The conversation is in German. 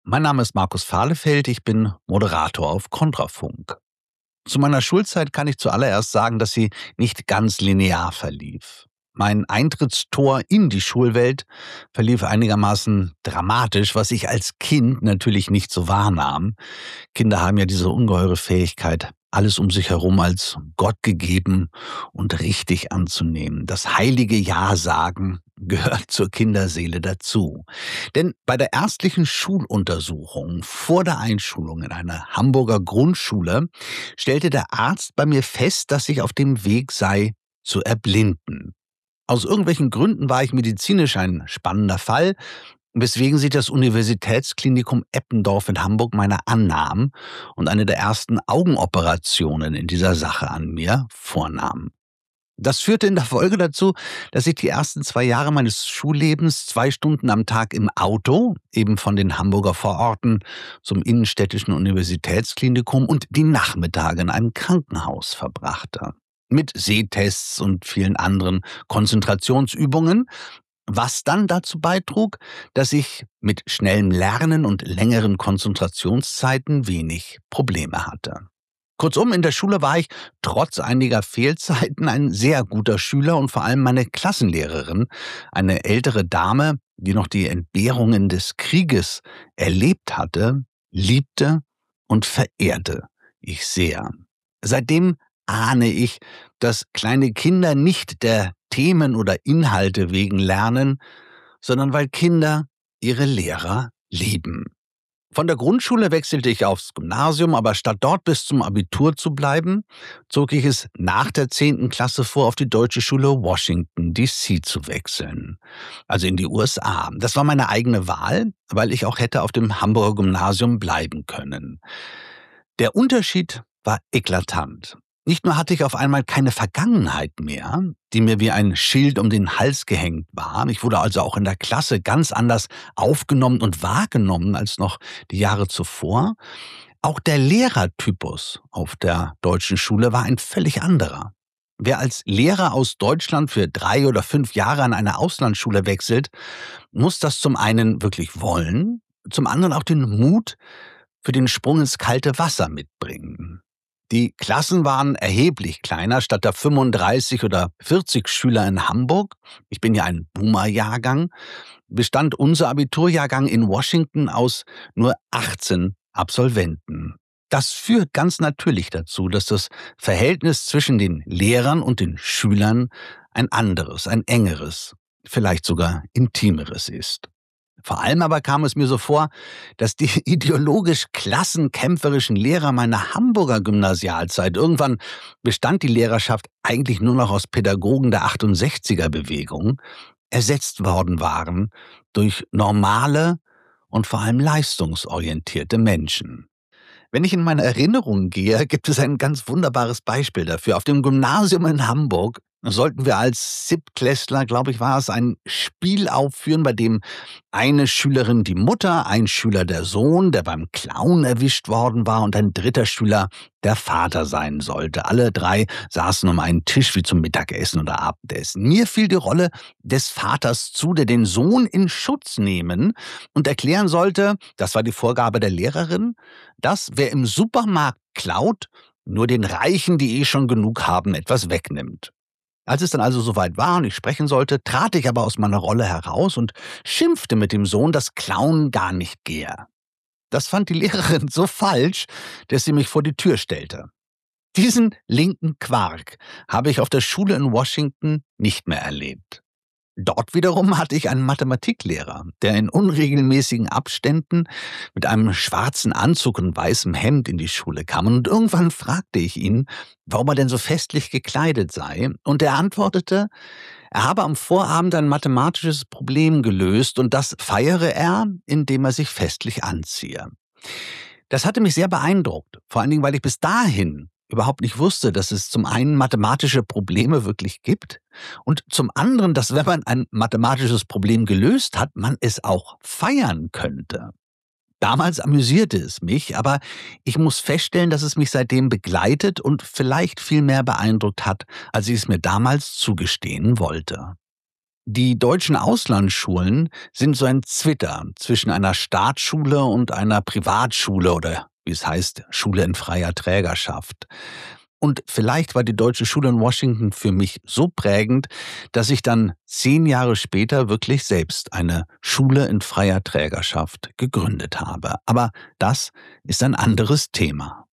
Mein Name ist Markus Fahlefeld, ich bin Moderator auf Kontrafunk. Zu meiner Schulzeit kann ich zuallererst sagen, dass sie nicht ganz linear verlief. Mein Eintrittstor in die Schulwelt verlief einigermaßen dramatisch, was ich als Kind natürlich nicht so wahrnahm. Kinder haben ja diese ungeheure Fähigkeit, alles um sich herum als Gott gegeben und richtig anzunehmen. Das heilige Ja-Sagen gehört zur Kinderseele dazu. Denn bei der ärztlichen Schuluntersuchung vor der Einschulung in eine Hamburger Grundschule stellte der Arzt bei mir fest, dass ich auf dem Weg sei, zu erblinden. Aus irgendwelchen Gründen war ich medizinisch ein spannender Fall, weswegen sich das Universitätsklinikum Eppendorf in Hamburg meiner annahm und eine der ersten Augenoperationen in dieser Sache an mir vornahm. Das führte in der Folge dazu, dass ich die ersten 2 Jahre meines Schullebens 2 Stunden am Tag im Auto, eben von den Hamburger Vororten zum innenstädtischen Universitätsklinikum und die Nachmittage in einem Krankenhaus verbrachte. Mit Sehtests und vielen anderen Konzentrationsübungen, was dann dazu beitrug, dass ich mit schnellem Lernen und längeren Konzentrationszeiten wenig Probleme hatte. Kurzum, in der Schule war ich trotz einiger Fehlzeiten ein sehr guter Schüler und vor allem meine Klassenlehrerin, eine ältere Dame, die noch die Entbehrungen des Krieges erlebt hatte, liebte und verehrte ich sehr. Seitdem ahne ich, dass kleine Kinder nicht der Themen oder Inhalte wegen lernen, sondern weil Kinder ihre Lehrer lieben. Von der Grundschule wechselte ich aufs Gymnasium, aber statt dort bis zum Abitur zu bleiben, zog ich es nach der 10. Klasse vor, auf die Deutsche Schule Washington, D.C. zu wechseln. Also in die USA. Das war meine eigene Wahl, weil ich auch hätte auf dem Hamburger Gymnasium bleiben können. Der Unterschied war eklatant. Nicht nur hatte ich auf einmal keine Vergangenheit mehr, die mir wie ein Schild um den Hals gehängt war, ich wurde also auch in der Klasse ganz anders aufgenommen und wahrgenommen als noch die Jahre zuvor. Auch der Lehrertypus auf der deutschen Schule war ein völlig anderer. Wer als Lehrer aus Deutschland für 3 oder 5 Jahre an eine Auslandsschule wechselt, muss das zum einen wirklich wollen, zum anderen auch den Mut für den Sprung ins kalte Wasser mitbringen. Die Klassen waren erheblich kleiner, statt der 35 oder 40 Schüler in Hamburg, ich bin ja ein Boomer-Jahrgang, bestand unser Abiturjahrgang in Washington aus nur 18 Absolventen. Das führt ganz natürlich dazu, dass das Verhältnis zwischen den Lehrern und den Schülern ein anderes, ein engeres, vielleicht sogar intimeres ist. Vor allem aber kam es mir so vor, dass die ideologisch klassenkämpferischen Lehrer meiner Hamburger Gymnasialzeit, irgendwann bestand die Lehrerschaft eigentlich nur noch aus Pädagogen der 68er-Bewegung, ersetzt worden waren durch normale und vor allem leistungsorientierte Menschen. Wenn ich in meine Erinnerungen gehe, gibt es ein ganz wunderbares Beispiel dafür. Auf dem Gymnasium in Hamburg sollten wir als Siebtklässler, glaube ich, war es, ein Spiel aufführen, bei dem eine Schülerin die Mutter, ein Schüler der Sohn, der beim Klauen erwischt worden war, und ein dritter Schüler der Vater sein sollte. Alle drei saßen um einen Tisch wie zum Mittagessen oder Abendessen. Mir fiel die Rolle des Vaters zu, der den Sohn in Schutz nehmen und erklären sollte, das war die Vorgabe der Lehrerin, dass wer im Supermarkt klaut, nur den Reichen, die schon genug haben, etwas wegnimmt. Als es dann also soweit war und ich sprechen sollte, trat ich aber aus meiner Rolle heraus und schimpfte mit dem Sohn, dass Klauen gar nicht gehe. Das fand die Lehrerin so falsch, dass sie mich vor die Tür stellte. Diesen linken Quark habe ich auf der Schule in Washington nicht mehr erlebt. Dort wiederum hatte ich einen Mathematiklehrer, der in unregelmäßigen Abständen mit einem schwarzen Anzug und weißem Hemd in die Schule kam. Und irgendwann fragte ich ihn, warum er denn so festlich gekleidet sei. Und er antwortete, er habe am Vorabend ein mathematisches Problem gelöst und das feiere er, indem er sich festlich anziehe. Das hatte mich sehr beeindruckt, vor allen Dingen, weil ich bis dahin überhaupt nicht wusste, dass es zum einen mathematische Probleme wirklich gibt und zum anderen, dass wenn man ein mathematisches Problem gelöst hat, man es auch feiern könnte. Damals amüsierte es mich, aber ich muss feststellen, dass es mich seitdem begleitet und vielleicht viel mehr beeindruckt hat, als ich es mir damals zugestehen wollte. Die deutschen Auslandsschulen sind so ein Zwitter zwischen einer Staatsschule und einer Privatschule oder wie es heißt, Schule in freier Trägerschaft. Und vielleicht war die deutsche Schule in Washington für mich so prägend, dass ich dann 10 Jahre später wirklich selbst eine Schule in freier Trägerschaft gegründet habe. Aber das ist ein anderes Thema.